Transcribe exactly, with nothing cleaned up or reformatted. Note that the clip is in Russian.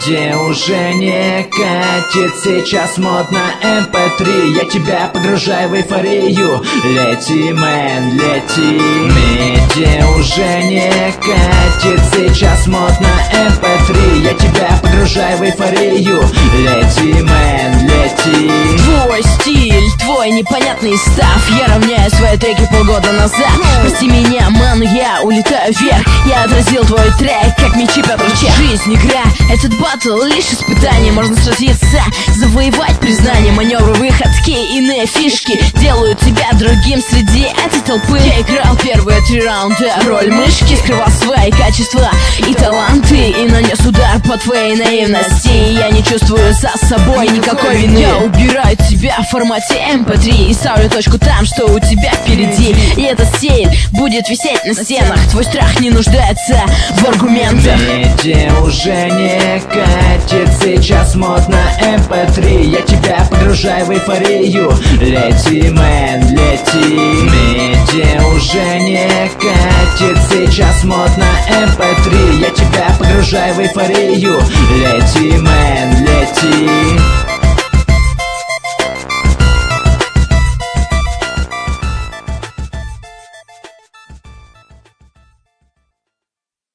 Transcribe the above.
Медиа уже не катит, сейчас модно эм пэ три. Я тебя погружаю в эйфорию. Лети, мэн, лети. Медиа уже не катит, сейчас модно эм пэ три. Я тебя погружаю в эйфорию. Лети, мэн, лети. Твой стиль, твой непонятный став. Я равняю свои треки полгода назад. Прости меня, ман, я улетаю вверх. Я отразил твой трек, как мечи Петр Чех. Жизнь, игра, этот батл лишь испытание. Можно сразиться, завоевать признание. Маневры, выходки, иные фишки делают тебя другим среди этой толпы. Я играл первые три раунда роль мышки, скрывал свои качества и таланты, и нанес удар по твоей наивности. Я не чувствую за собой никакой вины. Я убираю тебя в формате эм пэ три и ставлю точку там, что у тебя впереди. И этот стиль будет висеть на стенах. Твой страх не нуждается в аргументах. Медиа уже не катит, сейчас модно эм пэ три. Я тебя погружаю в эйфорию. Лети, мэн, лети. Медиа уже не катит, сейчас модно эм пэ три. Я тебя погружаю в эйфорию. Лети, мэн, лети.